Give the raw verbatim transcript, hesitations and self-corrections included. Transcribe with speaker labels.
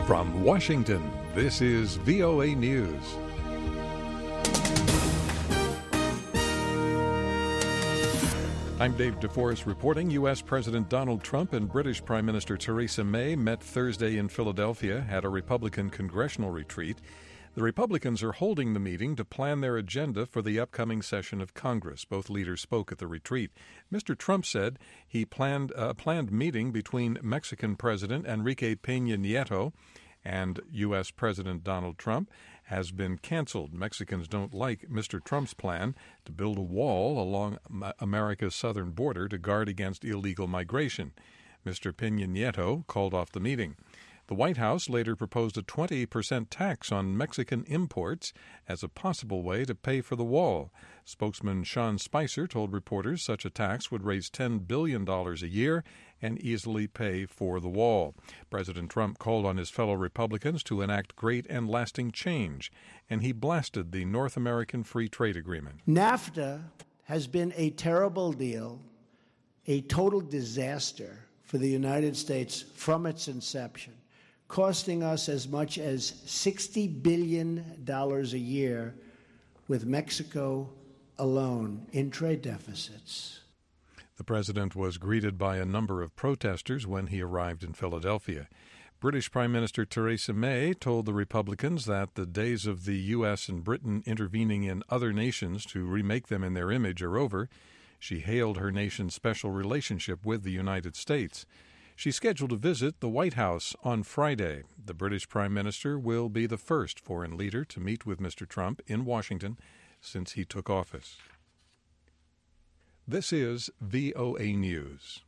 Speaker 1: From Washington, this is V O A News. I'm Dave DeForest reporting. U S. President Donald Trump and British Prime Minister Theresa May met Thursday in Philadelphia at a Republican congressional retreat. The Republicans are holding the meeting to plan their agenda for the upcoming session of Congress. Both leaders spoke at the retreat. Mister Trump said he planned a planned meeting between Mexican President Enrique Peña Nieto and U S. President Donald Trump has been canceled. Mexicans don't like Mister Trump's plan to build a wall along America's southern border to guard against illegal migration. Mister Peña Nieto called off the meeting. The White House later proposed a twenty percent tax on Mexican imports as a possible way to pay for the wall. Spokesman Sean Spicer told reporters such a tax would raise ten billion dollars a year and easily pay for the wall. President Trump called on his fellow Republicans to enact great and lasting change, and he blasted the North American Free Trade Agreement.
Speaker 2: NAFTA has been a terrible deal, a total disaster for the United States from its inception, costing us as much as sixty billion dollars a year with Mexico alone in trade deficits.
Speaker 1: The president was greeted by a number of protesters when he arrived in Philadelphia. British Prime Minister Theresa May told the Republicans that the days of the U S and Britain intervening in other nations to remake them in their image are over. She hailed her nation's special relationship with the United States. She's scheduled to visit the White House on Friday. The British Prime Minister will be the first foreign leader to meet with Mister Trump in Washington since he took office. This is V O A News.